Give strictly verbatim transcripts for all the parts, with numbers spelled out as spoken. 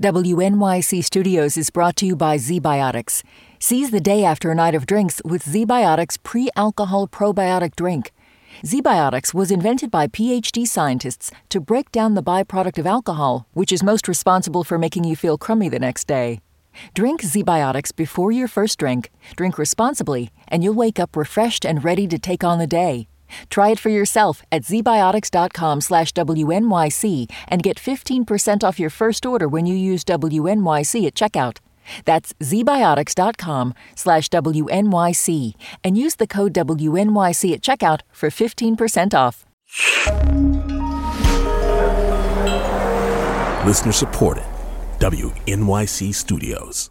W N Y C Studios is brought to you by ZBiotics. Seize the day after a night of drinks with ZBiotics pre-alcohol probiotic drink. ZBiotics was invented by P H D scientists to break down the byproduct of alcohol, which is most responsible for making you feel crummy the next day. Drink ZBiotics before your first drink, drink responsibly, and you'll wake up refreshed and ready to take on the day. Try it for yourself at zbiotics.com slash WNYC and get fifteen percent off your first order when you use W N Y C at checkout. That's zbiotics.com slash WNYC and use the code W N Y C at checkout for fifteen percent off. Listener supported. W N Y C Studios.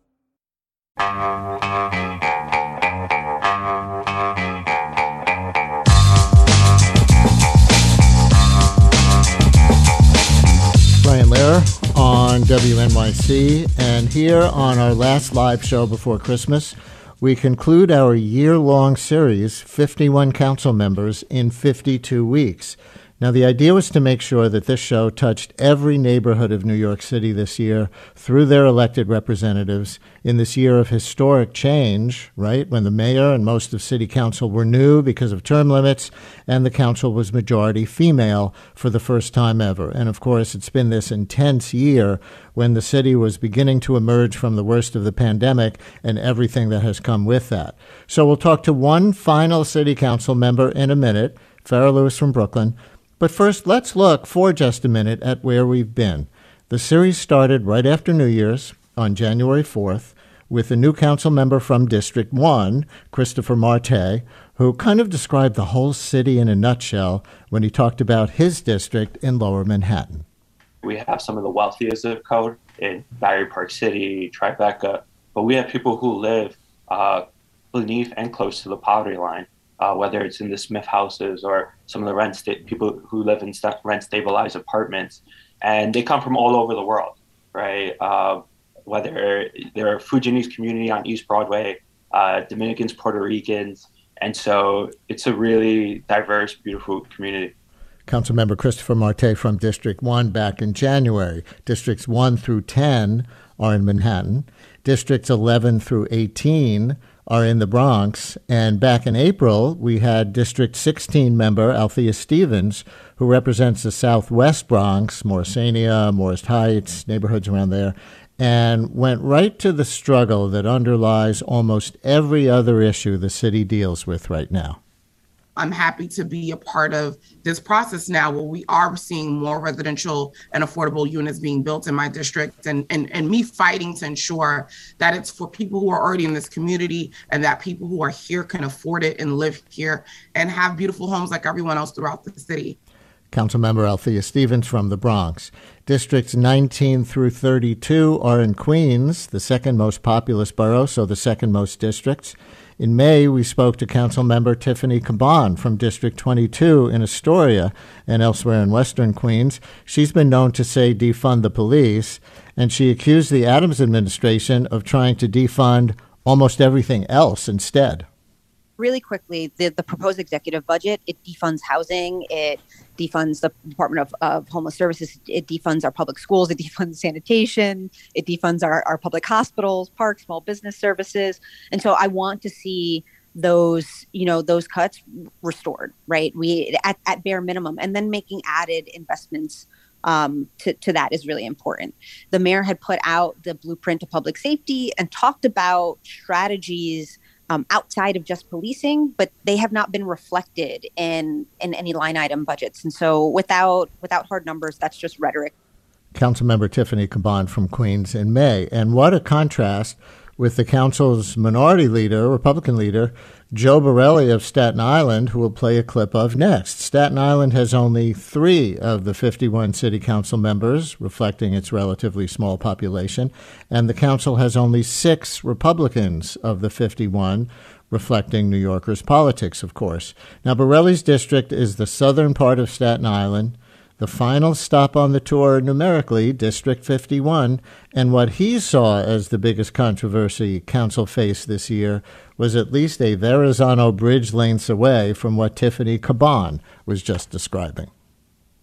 Brian Lehrer on W N Y C, and here on our last live show before Christmas, we conclude our year-long series, fifty-one council members in fifty-two weeks. Now, the idea was to make sure that this show touched every neighborhood of New York City this year through their elected representatives in this year of historic change, right, when the mayor and most of city council were new because of term limits and the council was majority female for the first time ever. And, of course, it's been this intense year when the city was beginning to emerge from the worst of the pandemic and everything that has come with that. So we'll talk to one final city council member in a minute, Farrah Lewis from Brooklyn. But first, let's look for just a minute at where we've been. The series started right after New Year's on January fourth with a new council member from District one, Christopher Marte, who kind of described the whole city in a nutshell when he talked about his district in Lower Manhattan. We have some of the wealthiest zip code in Battery Park City, Tribeca, but we have people who live uh, beneath and close to the poverty line. Uh, whether it's in the Smith houses or some of the rent sta- people who live in st- rent-stabilized apartments. And they come from all over the world, right? Uh, whether they're a Fujianese community on East Broadway, uh, Dominicans, Puerto Ricans. And so it's a really diverse, beautiful community. Councilmember Christopher Marte from District one back in January. Districts one through ten are in Manhattan. Districts eleven through eighteen are in the Bronx. And back in April, we had District sixteen member Althea Stevens, who represents the Southwest Bronx, Morrisania, Morris Heights, neighborhoods around there, and went right to the struggle that underlies almost every other issue the city deals with right now. I'm happy to be a part of this process now where we are seeing more residential and affordable units being built in my district, and, and, and me fighting to ensure that it's for people who are already in this community and that people who are here can afford it and live here and have beautiful homes like everyone else throughout the city. Councilmember Althea Stevens from the Bronx. Districts nineteen through thirty-two are in Queens, the second most populous borough, so the second most districts. In May, we spoke to Councilmember Tiffany Caban from District twenty-two in Astoria and elsewhere in Western Queens. She's been known to say defund the police, and she accused the Adams administration of trying to defund almost everything else instead. Really quickly, the, the proposed executive budget, it defunds housing, it defunds the Department of, of Homeless Services, it defunds our public schools, it defunds sanitation, it defunds our, our public hospitals, parks, small business services. And so I want to see those, you know, those cuts restored, right? We at, at bare minimum, and then making added investments um, to, to that is really important. The mayor had put out the blueprint to public safety and talked about strategies Um, outside of just policing, but they have not been reflected in, in any line item budgets. And so without without hard numbers, that's just rhetoric. Councilmember Tiffany Caban from Queens in May. And what a contrast with the council's minority leader, Republican leader, Joe Borelli of Staten Island, who we'll play a clip of next. Staten Island has only three of the fifty-one city council members, reflecting its relatively small population, and the council has only six Republicans of the fifty-one, reflecting New Yorkers' politics, of course. Now, Borelli's district is the southern part of Staten Island, the final stop on the tour numerically, District fifty-one, and what he saw as the biggest controversy council faced this year was at least a Verrazano Bridge lengths away from what Tiffany Caban was just describing.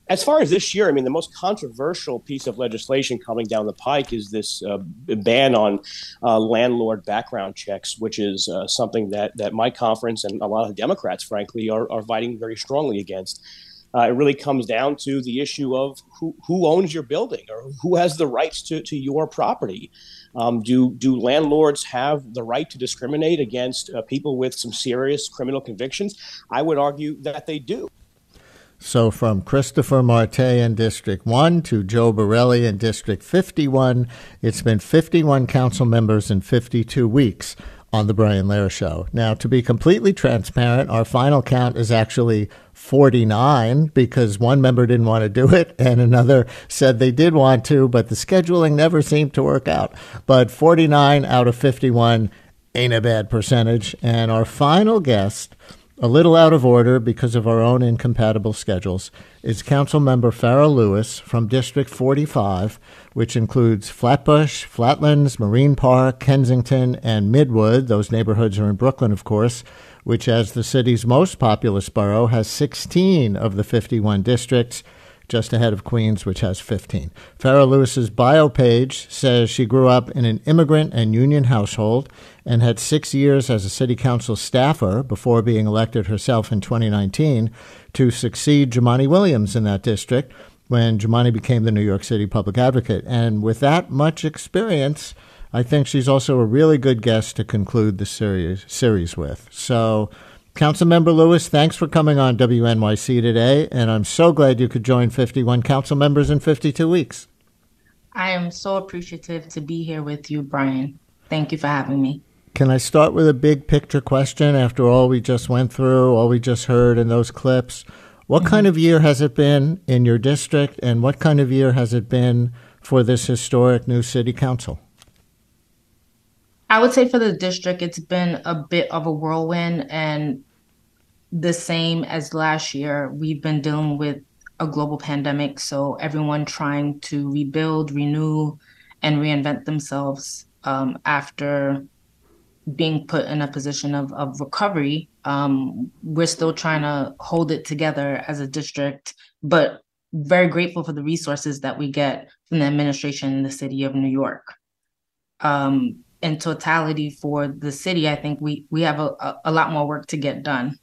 As far as this year, I mean, the most controversial piece of legislation coming down the pike is this uh, ban on uh, landlord background checks, which is uh, something that that my conference and a lot of Democrats, frankly, are, are fighting very strongly against. Uh, it really comes down to the issue of who, who owns your building or who has the rights to, to your property. Um, do do landlords have the right to discriminate against uh, people with some serious criminal convictions? I would argue that they do. So from Christopher Marte in District one to Joe Borelli in District fifty-one, it's been fifty-one council members in fifty-two weeks on The Brian Lehrer Show. Now, to be completely transparent, our final count is actually forty-nine because one member didn't want to do it and another said they did want to, but the scheduling never seemed to work out. But forty-nine out of fifty-one ain't a bad percentage. And our final guest, a little out of order because of our own incompatible schedules, is Councilmember Farah Lewis from District forty-five, which includes Flatbush, Flatlands, Marine Park, Kensington, and Midwood. Those neighborhoods are in Brooklyn, of course, which, as the city's most populous borough, has sixteen of the fifty-one districts, just ahead of Queens, which has fifteen. Farah Lewis's bio page says she grew up in an immigrant and union household and had six years as a city council staffer before being elected herself in twenty nineteen to succeed Jumaane Williams in that district when Jumaane became the New York City public advocate. And with that much experience, I think she's also a really good guest to conclude the series, series with. So, Councilmember Lewis, thanks for coming on W N Y C today, and I'm so glad you could join fifty-one council members in fifty-two weeks. I am so appreciative to be here with you, Brian. Thank you for having me. Can I start with a big picture question after all we just went through, all we just heard in those clips? What mm-hmm. kind of year has it been in your district, and what kind of year has it been for this historic new city council? I would say for the district, it's been a bit of a whirlwind, and the same as last year. We've been dealing with a global pandemic, so everyone trying to rebuild, renew, and reinvent themselves um, after being put in a position of, of recovery. Um, we're still trying to hold it together as a district, but very grateful for the resources that we get from the administration in the city of New York. Um, in totality for the city, I think we, we have a, a, a lot more work to get done.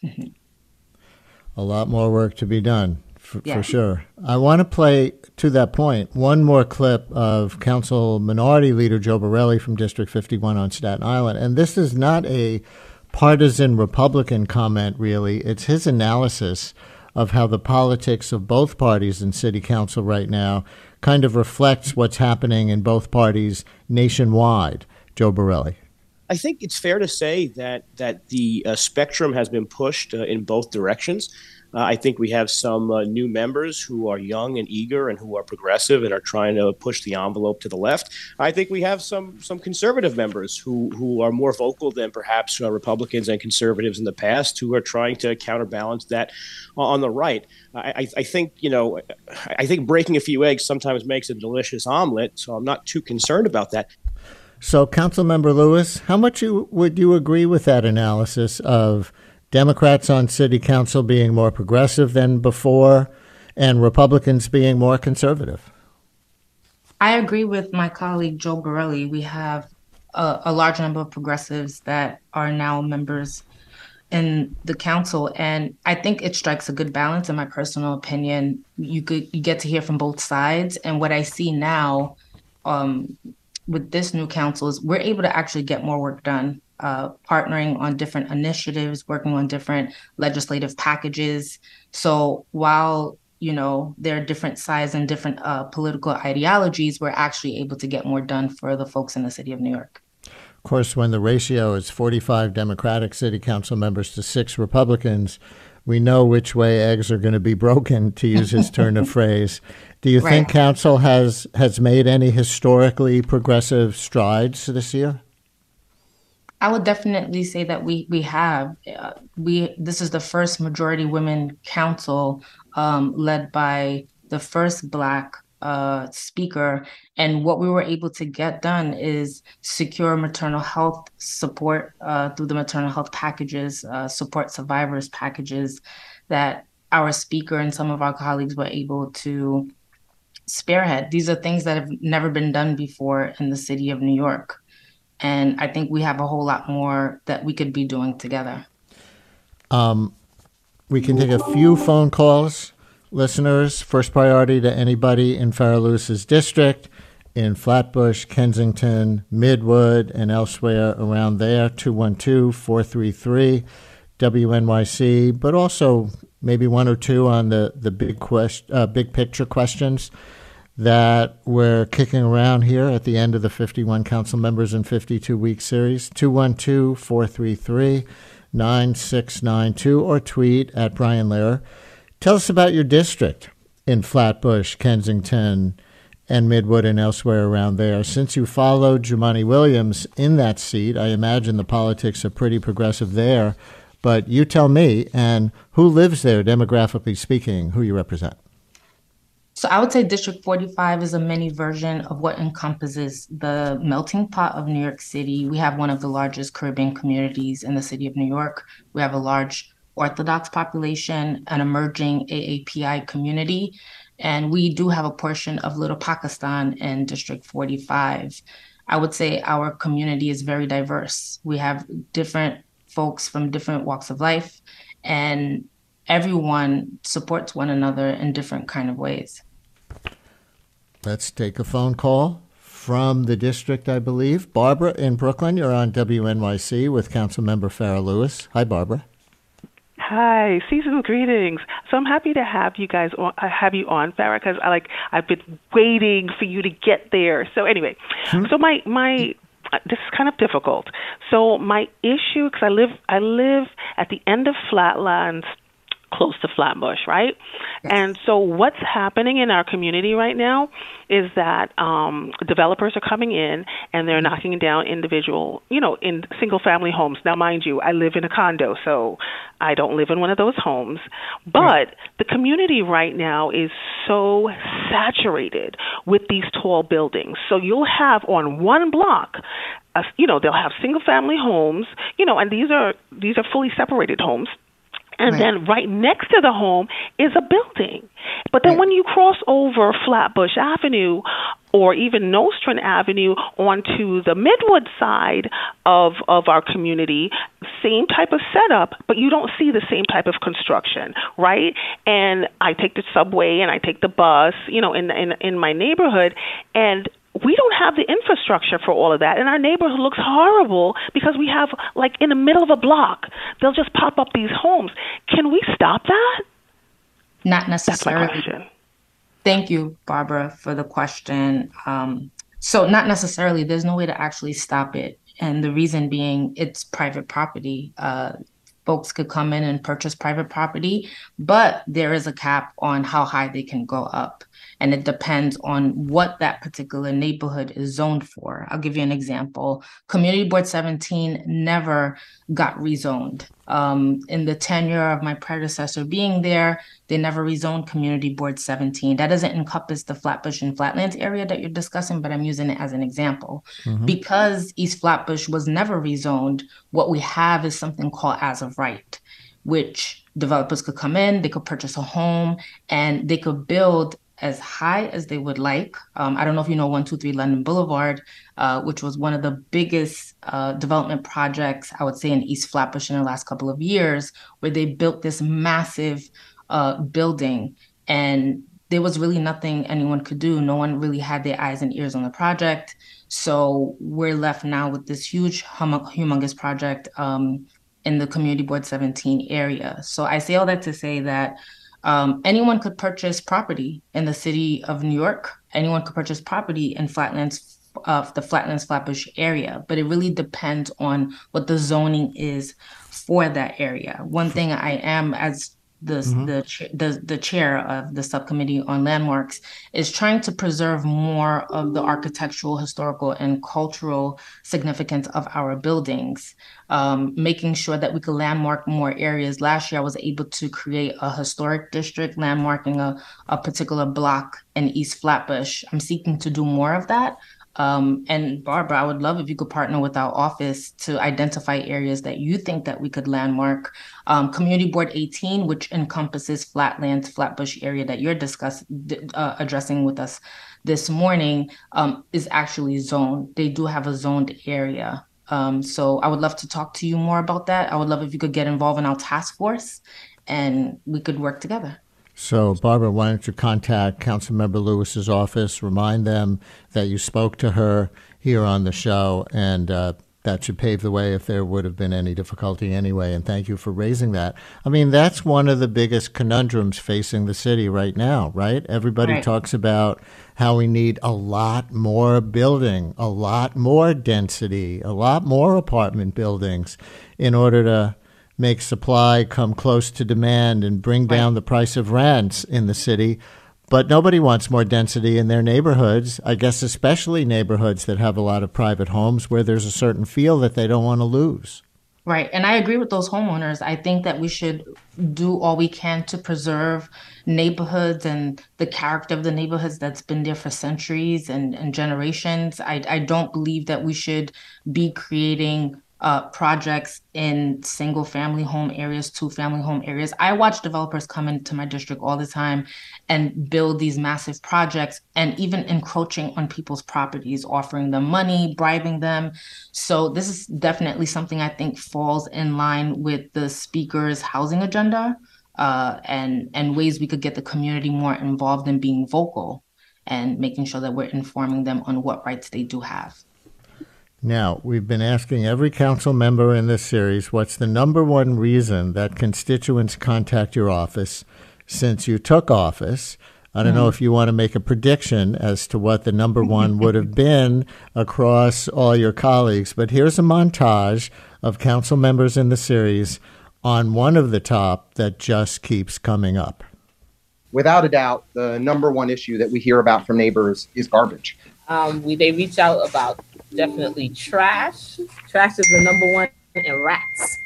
A lot more work to be done, for, yeah. for sure. I want to play, to that point, one more clip of Council Minority Leader Joe Borelli from District fifty-one on Staten Island. And this is not a partisan Republican comment, really. It's his analysis of how the politics of both parties in city council right now kind of reflects what's happening in both parties nationwide. Joe Borelli. I think it's fair to say that that the uh, spectrum has been pushed uh, in both directions. Uh, I think we have some uh, new members who are young and eager and who are progressive and are trying to push the envelope to the left. I think we have some some conservative members who who are more vocal than perhaps uh, Republicans and conservatives in the past, who are trying to counterbalance that on the right. I, I think, you know, I think breaking a few eggs sometimes makes a delicious omelet, so I'm not too concerned about that. So, Councilmember Lewis, how much you, would you agree with that analysis of Democrats on city council being more progressive than before and Republicans being more conservative? I agree with my colleague Joe Borelli. We have a, a large number of progressives that are now members in the council, and I think it strikes a good balance. In my personal opinion, you could you get to hear from both sides, and what I see now um, with this new council is we're able to actually get more work done, uh, partnering on different initiatives, working on different legislative packages. So while, you know, there are different sides and different uh, political ideologies, we're actually able to get more done for the folks in the city of New York. Of course, when the ratio is forty-five Democratic city council members to six Republicans, we know which way eggs are going to be broken, to use his turn of phrase. Do you right. think council has, has made any historically progressive strides this year? I would definitely say that we we have. Uh, we this is the first majority women council um, led by the first Black uh, speaker. And what we were able to get done is secure maternal health support uh, through the maternal health packages, uh, support survivors packages that our speaker and some of our colleagues were able to spearhead. These are things that have never been done before in the city of New York. And I think we have a whole lot more that we could be doing together. Um, we can take a few phone calls. Listeners, first priority to anybody in Farah Lewis's district, in Flatbush, Kensington, Midwood, and elsewhere around there, two one two, four three three, W N Y C, but also maybe one or two on the, the big quest, uh, big picture questions that we're kicking around here at the end of the fifty-one Council Members in fifty-two Week series, two one two, four three three, nine six nine two, or tweet at Brian Lehrer. Tell us about your district in Flatbush, Kensington, and Midwood and elsewhere around there. Since you followed Jumaane Williams in that seat, I imagine the politics are pretty progressive there. But you tell me, and who lives there, demographically speaking, who you represent? So I would say District forty-five is a mini version of what encompasses the melting pot of New York City. We have one of the largest Caribbean communities in the city of New York. We have a large Orthodox population, an emerging A A P I community, and we do have a portion of Little Pakistan in District forty-five. I would say our community is very diverse. We have different folks from different walks of life, and everyone supports one another in different kind of ways. Let's take a phone call from the district, I believe. Barbara in Brooklyn, you're on W N Y C with Councilmember Farah Lewis. Hi, Barbara. Hi, seasonal greetings. So I'm happy to have you guys on, uh, have you on, Farah, because I like I've been waiting for you to get there. So anyway, hmm. so my my uh, this is kind of difficult. So my issue, because I live I live at the end of Flatlands, close to Flatbush, right? Yes. And so what's happening in our community right now is that um, developers are coming in and they're knocking down individual, you know, in single family homes. Now, mind you, I live in a condo, so I don't live in one of those homes. But right. the community right now is so saturated with these tall buildings. So you'll have on one block, uh, you know, they'll have single family homes, you know, and these are these are fully separated homes. And right. then right next to the home is a building. But then right. when you cross over Flatbush Avenue or even Nostrand Avenue onto the Midwood side of, of our community, same type of setup, but you don't see the same type of construction, right? And I take the subway and I take the bus, you know, in in, in my neighborhood, and we don't have the infrastructure for all of that. And our neighborhood looks horrible because we have, like, in the middle of a block, they'll just pop up these homes. Can we stop that? Not necessarily. That's my question. Thank you, Barbara, for the question. Um, so not necessarily. There's no way to actually stop it. And the reason being, it's private property. Uh, folks could come in and purchase private property, but there is a cap on how high they can go up. And it depends on what that particular neighborhood is zoned for. I'll give you an example. Community Board seventeen never got rezoned. Um, in the tenure of my predecessor being there, they never rezoned Community Board seventeen. That doesn't encompass the Flatbush and Flatlands area that you're discussing, but I'm using it as an example. Mm-hmm. Because East Flatbush was never rezoned, what we have is something called as of right, which developers could come in, they could purchase a home, and they could build as high as they would like. Um, I don't know if you know one two three London Boulevard, uh, which was one of the biggest uh, development projects, I would say, in East Flatbush in the last couple of years, where they built this massive uh, building. And there was really nothing anyone could do. No one really had their eyes and ears on the project. So we're left now with this huge, hum- humongous project um, in the Community Board seventeen area. So I say all that to say that Um, anyone could purchase property in the city of New York. Anyone could purchase property in Flatlands, uh, the Flatlands Flatbush area, but it really depends on what the zoning is for that area. One thing I am, as the mm-hmm. the, the the chair of the subcommittee on landmarks, is trying to preserve more of the architectural, historical, and cultural significance of our buildings, um, making sure that we could landmark more areas. Last year, I was able to create a historic district landmarking a, a particular block in East Flatbush. I'm seeking to do more of that. Um, and Barbara, I would love if you could partner with our office to identify areas that you think that we could landmark. Um, Community Board eighteen, which encompasses Flatlands, Flatbush area that you're discuss, uh, addressing with us this morning, um, is actually zoned. They do have a zoned area. Um, so I would love to talk to you more about that. I would love if you could get involved in our task force and we could work together. So, Barbara, why don't you contact Councilmember Lewis's office, remind them that you spoke to her here on the show, and uh, that should pave the way if there would have been any difficulty anyway. And thank you for raising that. I mean, that's one of the biggest conundrums facing the city right now, right? Everybody Right. talks about how we need a lot more building, a lot more density, a lot more apartment buildings in order to make supply come close to demand and bring down the price of rents in the city. But nobody wants more density in their neighborhoods, I guess especially neighborhoods that have a lot of private homes where there's a certain feel that they don't want to lose. Right. And I agree with those homeowners. I think that we should do all we can to preserve neighborhoods and the character of the neighborhoods that's been there for centuries and, and generations. I, I don't believe that we should be creating uh, projects in single family home areas, two family home areas. I watch developers come into my district all the time and build these massive projects and even encroaching on people's properties, offering them money, bribing them. So this is definitely something I think falls in line with the speaker's housing agenda, uh, and, and ways we could get the community more involved in being vocal and making sure that we're informing them on what rights they do have. Now, we've been asking every council member in this series, what's the number one reason that constituents contact your office since you took office? I don't know if you want to make a prediction as to what the number one would have been across all your colleagues, but here's a montage of council members in the series on one of the top that just keeps coming up. Without a doubt, the number one issue that we hear about from neighbors is garbage. Um, we they reach out about definitely trash. Trash is the number one, and rats.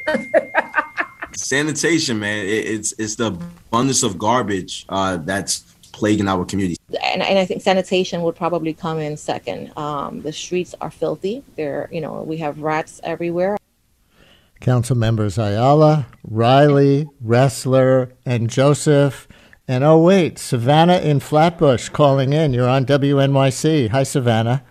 Sanitation, man. It, it's it's the abundance of garbage uh, that's plaguing our community. And, and I think sanitation would probably come in second. Um, the streets are filthy. There, you know, we have rats everywhere. Council members Ayala, Riley, Ressler, and Joseph. And oh, wait, Savannah in Flatbush calling in. You're on W N Y C. Hi, Savannah.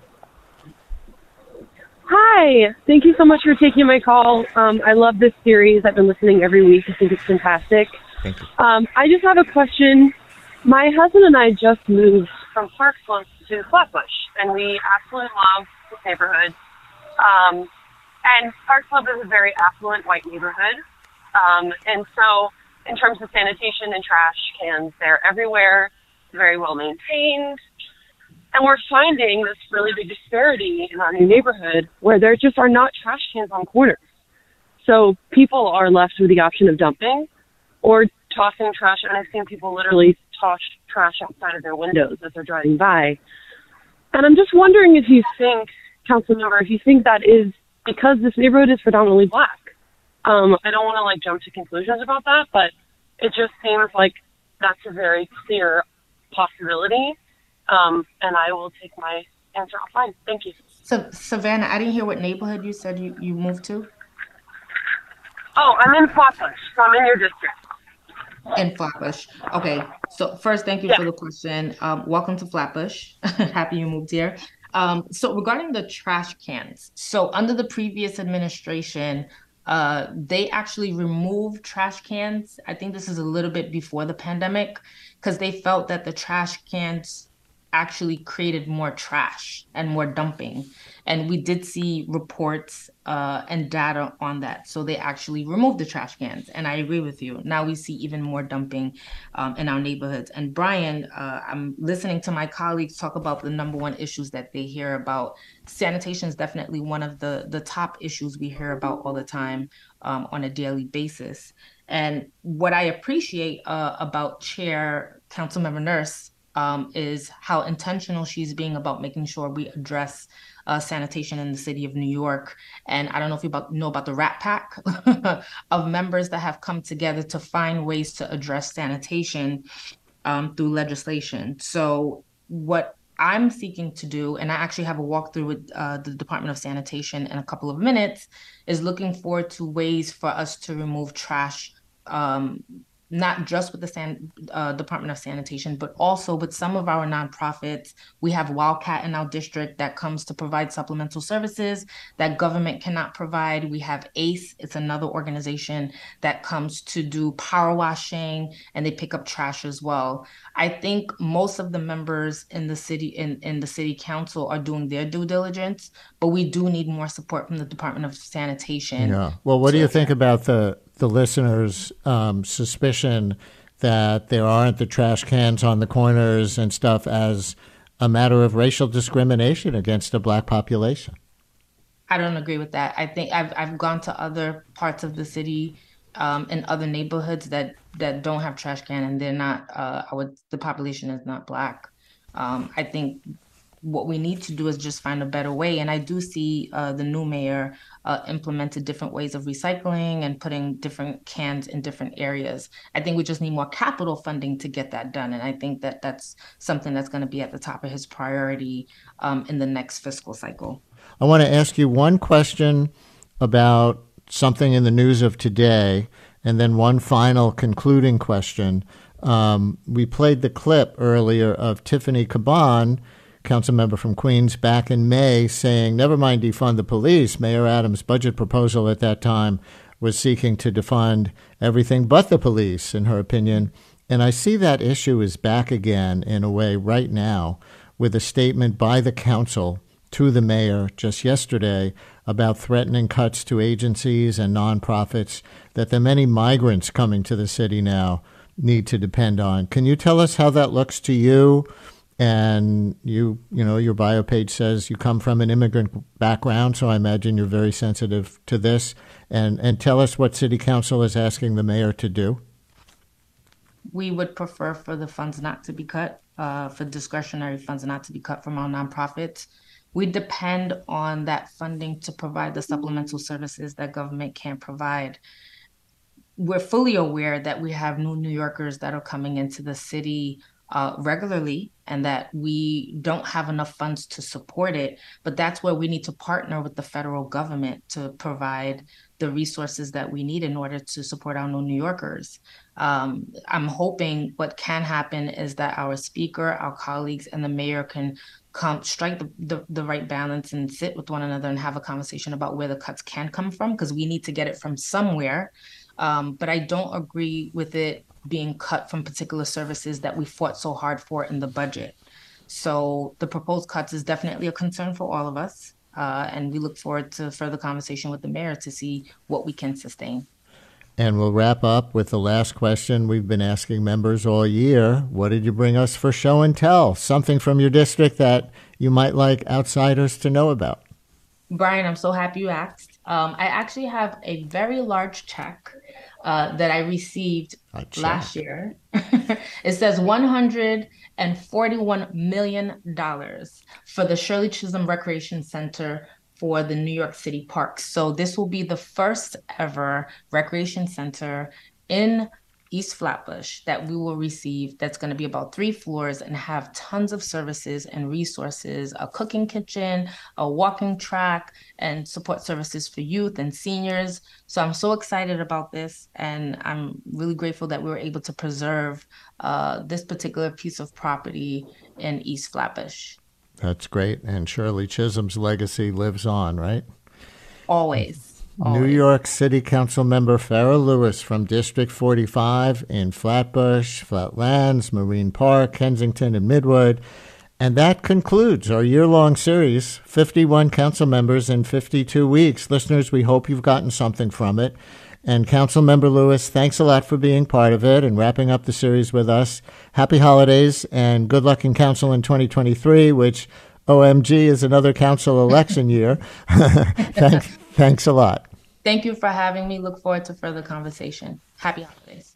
Hi. Thank you so much for taking my call. Um, I love this series. I've been listening every week. I think it's fantastic. Thank you. Um, I just have a question. My husband and I just moved from Park Slope to Flatbush, and we absolutely love this neighborhood. Um, and Park Slope is a very affluent white neighborhood. Um, and so in terms of sanitation and trash cans, they're everywhere, very well maintained. And we're finding this really big disparity in our new neighborhood where there just are not trash cans on corners. So people are left with the option of dumping or tossing trash. And I've seen people literally toss trash outside of their windows as they're driving by. And I'm just wondering if you think, council member, if you think that is because this neighborhood is predominantly black. Um, I don't want to like jump to conclusions about that, but it just seems like that's a very clear possibility. Um, and I will take my answer offline. Thank you. So, Savannah, I didn't hear what neighborhood you said you, you moved to. Oh, I'm in Flatbush, so I'm in your district. In Flatbush. Okay. So first, thank you Yeah. for the question. Um, welcome to Flatbush. Happy you moved here. Um, so regarding the trash cans, so under the previous administration, uh, they actually removed trash cans. I think this is a little bit before the pandemic because they felt that the trash cans actually created more trash and more dumping. And we did see reports uh, and data on that. So they actually removed the trash cans. And I agree with you. Now we see even more dumping um, in our neighborhoods. And Brian, uh, I'm listening to my colleagues talk about the number one issues that they hear about. Sanitation is definitely one of the, the top issues we hear about all the time um, on a daily basis. And what I appreciate uh, about Chair Councilmember Nurse Um, is how intentional she's being about making sure we address uh, sanitation in the city of New York. And I don't know if you about, know about the Rat Pack of members that have come together to find ways to address sanitation um, through legislation. So what I'm seeking to do, and I actually have a walkthrough with uh, the Department of Sanitation in a couple of minutes, is looking forward to ways for us to remove trash, um, not just with the San, uh, Department of Sanitation, but also with some of our nonprofits. We have Wildcat in our district that comes to provide supplemental services that government cannot provide. We have ACE, it's another organization that comes to do power washing, and they pick up trash as well. I think most of the members in the city in, in the city council are doing their due diligence, but we do need more support from the Department of Sanitation. Yeah. Well, what do you think about the the listeners' um, suspicion that there aren't the trash cans on the corners and stuff as a matter of racial discrimination against the Black population? I don't agree with that. I think I've I've gone to other parts of the city, um, in other neighborhoods that that don't have trash can, and they're not. Uh, I would the population is not Black. Um, I think what we need to do is just find a better way. And I do see uh, the new mayor uh, implemented different ways of recycling and putting different cans in different areas. I think we just need more capital funding to get that done. And I think that that's something that's going to be at the top of his priority um, in the next fiscal cycle. I want to ask you one question about something in the news of today, and then one final concluding question. Um, we played the clip earlier of Tiffany Caban, council member from Queens, back in May saying, never mind defund the police. Mayor Adams' budget proposal at that time was seeking to defund everything but the police, in her opinion. And I see that issue is back again in a way right now with a statement by the council to the mayor just yesterday about threatening cuts to agencies and nonprofits that the many migrants coming to the city now need to depend on. Can you tell us how that looks to you? And you, you know, your bio page says you come from an immigrant background, so I imagine you're very sensitive to this. And and tell us what City Council is asking the mayor to do. We would prefer for the funds not to be cut, uh, for discretionary funds not to be cut from our nonprofits. We depend on that funding to provide the supplemental services that government can't provide. We're fully aware that we have new New Yorkers that are coming into the city Uh, regularly, and that we don't have enough funds to support it. But that's where we need to partner with the federal government to provide the resources that we need in order to support our new New Yorkers. Um, I'm hoping what can happen is that our speaker, our colleagues, and the mayor can come strike the, the, the right balance and sit with one another and have a conversation about where the cuts can come from, because we need to get it from somewhere. Um, but I don't agree with it being cut from particular services that we fought so hard for in the budget. So the proposed cuts is definitely a concern for all of us. Uh, and we look forward to further conversation with the mayor to see what we can sustain. And we'll wrap up with the last question we've been asking members all year. What did you bring us for show and tell? Something from your district that you might like outsiders to know about. Brian, I'm so happy you asked. Um, I actually have a very large check uh, that I received last year. It says one hundred forty-one million dollars for the Shirley Chisholm Recreation Center for the New York City parks. So this will be the first ever recreation center in East Flatbush that we will receive, that's going to be about three floors and have tons of services and resources, a cooking kitchen, a walking track, and support services for youth and seniors. So I'm so excited about this, and I'm really grateful that we were able to preserve uh, this particular piece of property in East Flatbush. That's great. And Shirley Chisholm's legacy lives on, right? Always. New York City Council member Farah Lewis from District forty-five in Flatbush, Flatlands, Marine Park, Kensington, and Midwood. And that concludes our year-long series, fifty-one council members in fifty-two weeks. Listeners, we hope you've gotten something from it. And Councilmember Lewis, thanks a lot for being part of it and wrapping up the series with us. Happy holidays and good luck in council in twenty twenty-three, which, O M G, is another council election year. thanks, thanks a lot. Thank you for having me. Look forward to further conversation. Happy holidays.